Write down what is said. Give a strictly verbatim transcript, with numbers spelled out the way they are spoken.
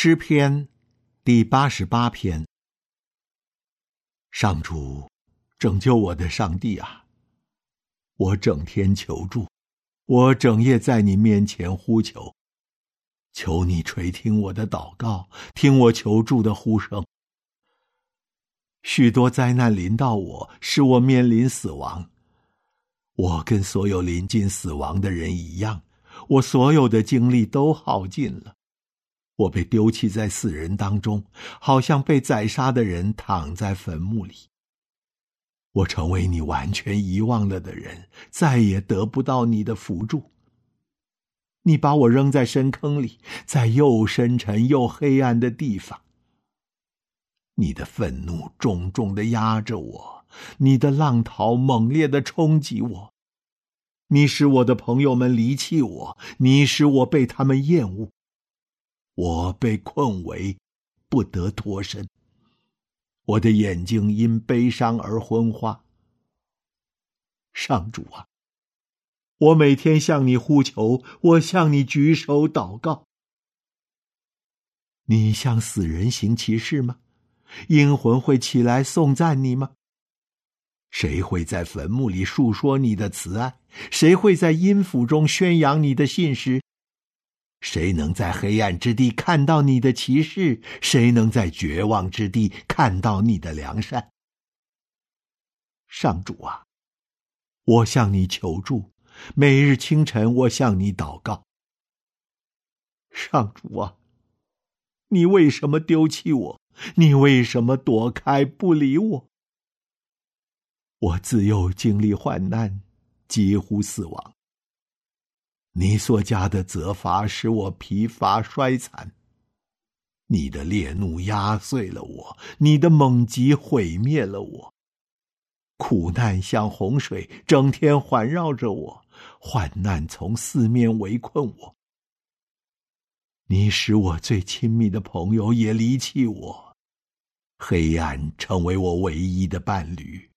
诗篇第八十八篇。上主，拯救我的上帝啊！我整天求助，我整夜在你面前呼求，求你垂听我的祷告，听我求助的呼声。许多灾难临到我，使我面临死亡。我跟所有临近死亡的人一样，我所有的精力都耗尽了。我被丢弃在死人当中，好像被宰杀的人躺在坟墓里。我成为你完全遗忘了的人，再也得不到你的扶助。你把我扔在深坑里，在又深沉又黑暗的地方。你的愤怒重重地压着我，你的浪涛猛烈地冲击我。你使我的朋友们离弃我，你使我被他们厌恶。我被困围，不得脱身。我的眼睛因悲伤而昏花。上主啊，我每天向你呼求，我向你举手祷告。你向死人行其事吗？阴魂会起来颂赞你吗？谁会在坟墓里述说你的慈爱？谁会在阴府中宣扬你的信实？谁能在黑暗之地看到你的奇事？谁能在绝望之地看到你的良善？上主啊，我向你求助，每日清晨我向你祷告。上主啊，你为什么丢弃我？你为什么躲开不理我？我自幼经历患难，几乎死亡。你所加的责罚使我疲乏衰残，你的烈怒压碎了我，你的猛击毁灭了我。苦难像洪水，整天环绕着我，患难从四面围困我。你使我最亲密的朋友也离弃我，黑暗成为我唯一的伴侣。